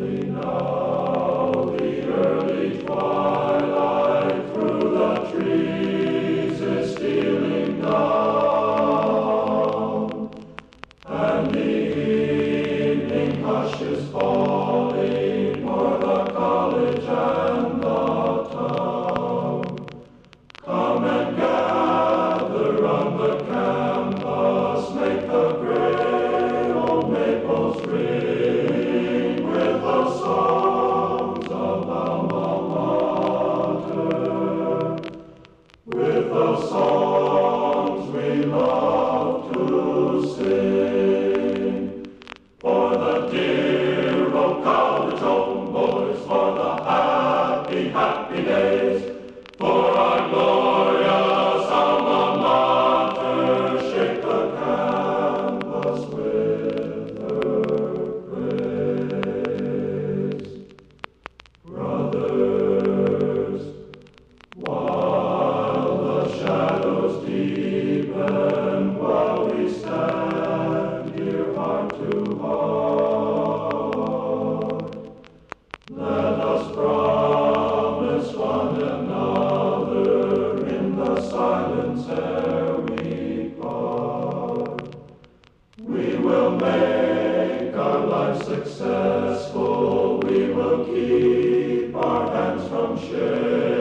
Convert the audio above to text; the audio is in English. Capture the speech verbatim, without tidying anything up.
Now the early twilight through the trees is stealing down, and the evening hush is falling o'er the college and the town. Come and gather round the campus, make the gray old maples ring with the songs of alma mater, with the songs we love to sing. For the dear old college homeboys, for the happy, happy days, for our glorious alma mater, shake the campus with her praise. Brothers, while the shadows deepen, while we stand here heart to heart, let us promise one another in the silence ere we part. We will make our life successful, we will keep our hands from sharing.